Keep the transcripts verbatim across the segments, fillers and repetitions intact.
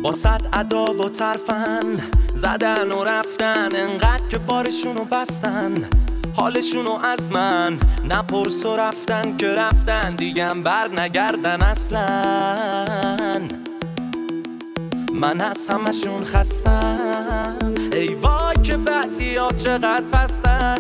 با صد ادا و ترفن زدن و رفتن، انقدر که بارشونو بستن حالشونو از من نپرس و رفتن که رفتن دیگم بر نگردن اصلا. من از همشون خستم، ای وای که بعضی ها چقدر پستن،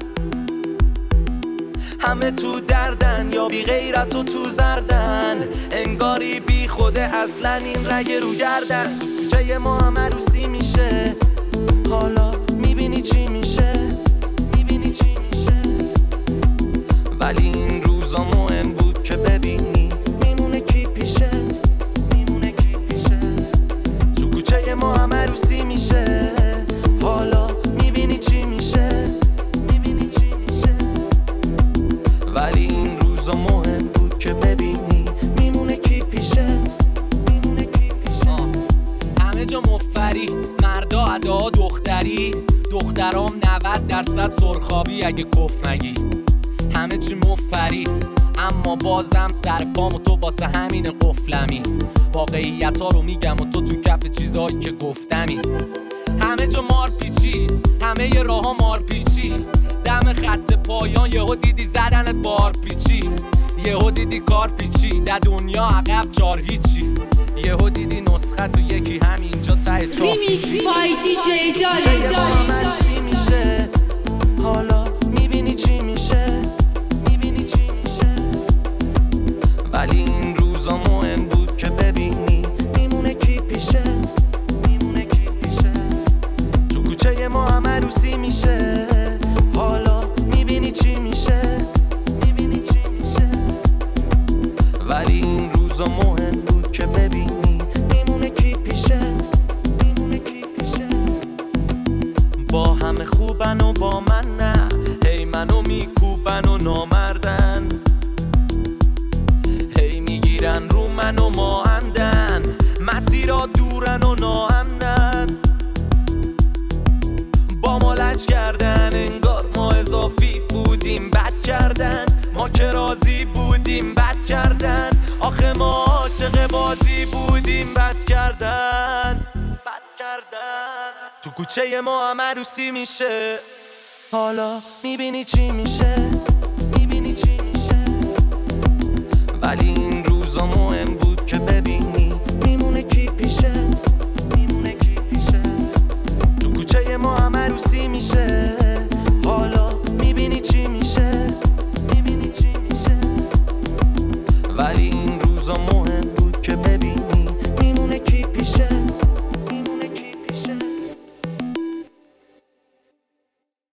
همه تو دردن یا بی غیرت و تو زردن، انگاری بی خوده اصلا این رگ رو گردن. تو کوچه ما هم عروسی میشه، حالا میبینی چی میشه، میبینی چی میشه. ولی این روزا مهم بود که ببینی میمونه کی پیشت، میمونه کی پیشت. تو کوچه ما هم عروسی میشه، حالا میبینی چی میشه، میبینی چی میشه. ولی این روزا مهم بود که ببینی میمونه کی پیشت، میمونه کی پیشت. همه جا مفری، مردا ادا دختری، دخترام نود درصد سرخابی اگه کف نگی. همه چی مفری اما بازم سر پام و تو باسه همین قفلمی. واقعیت ها رو میگم و تو تو کف چیزایی که گفتمی. همه جا مار پیچی، همه ی راه ها مار پیچی، دم خط پایان یهو دیدی زدنت بار پیچی، یهو دیدی کار پیچی، در دنیا عقب چار هیچی، یهو دیدی نسخه تو یکی همینجا ته چار ریمیکس بای دی جی داری داری میشه. حالا میبینی چی میشه، میبینی چی میشه. ولی این روزا مهم بود که ببینی میمونه کی پیشت، میمونه کی پیشت. تو کوچه ما هم عروسی میشه، حالا میبینی چی میشه، میبینی چی میشه. ولی این روزا مهم بود که ببینی میمونه کی پیشت، میمونه کی پیشت. با همه خوبن و با من نه، هی منو میکوبن و نامردن، هی میگیرن رو من و ما همدن، مسیرها دورن و ناامنن. با ما لج کردن انگار ما اضافی بودیم، بد کردن ما که راضی بودیم، بد کردن آخه ما عاشق بازی بودیم، بد کردن بد کردن. تو کوچه ما هم عروسی میشه، حالا میبینی چی میشه، میبینی چی میشه. ولی این روزا مهم بود که ببینی میمونه کی پیشت، میمونه کی پیشت. تو کوچه ما هم عروسی میشه، حالا میبینی چی میشه.